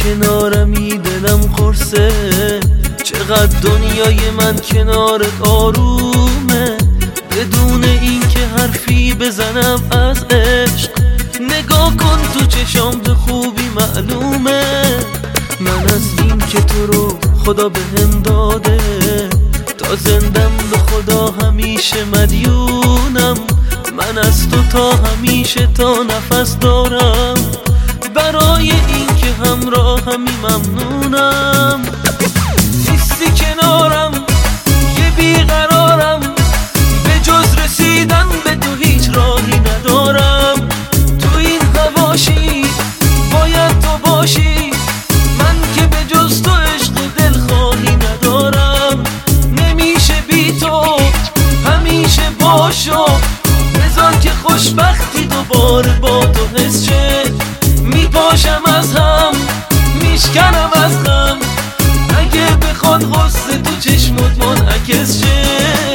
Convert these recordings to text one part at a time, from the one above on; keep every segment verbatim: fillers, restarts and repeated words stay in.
کنارمی دلم قرصه، چقدر دنیای من کنارت آرومه، بدون این که حرفی بزنم از عشق. نگاه کن تو چشام به خوبی معلومه، من از این که تو رو خدا بهم داده، تا زندم به خدا همیشه مدیونم. من از تو تا همیشه تا نفس دارم، برای این که همراه همی ممنونم. نیستی کنارم یه بیقرارم، به جز رسیدن به تو هیچ راهی ندارم. تو این حواشی باید تو باشی، من که به جز تو عشق دلخواهی ندارم. نمیشه بی تو همیشه باشو، بذار که خوشبختی دوباره با تو حس شه. میپاشم از هم میشکنم از غم، اگه بخواد غصه تو چشمت منعکس شه.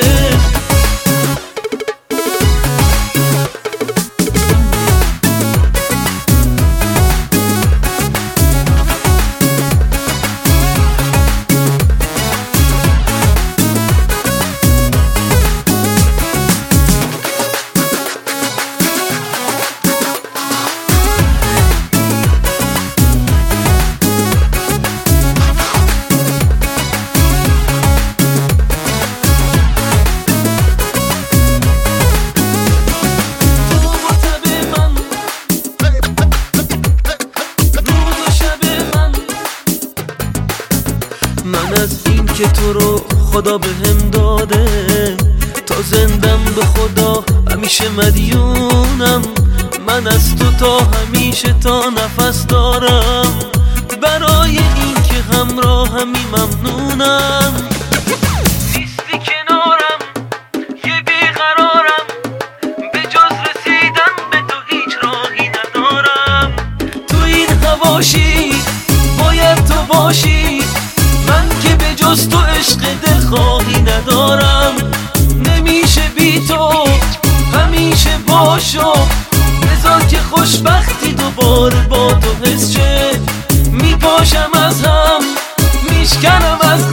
من از این که تو رو خدا بهم داده، تا زندم به خدا همیشه مدیونم. من از تو تا همیشه تا نفس دارم، برای این که همراه همی ممنونم. نیستی کنارم یه بیقرارم، به جز رسیدن به تو هیچ راهی ندارم. تو این حواشی باید تو باشی، من که به جز تو عشق دلخواهی ندارم. نمیشه بی تو همیشه باشو، بذار که خوشبختی دوباره با تو حس شه. میپاشم از هم میشکنم از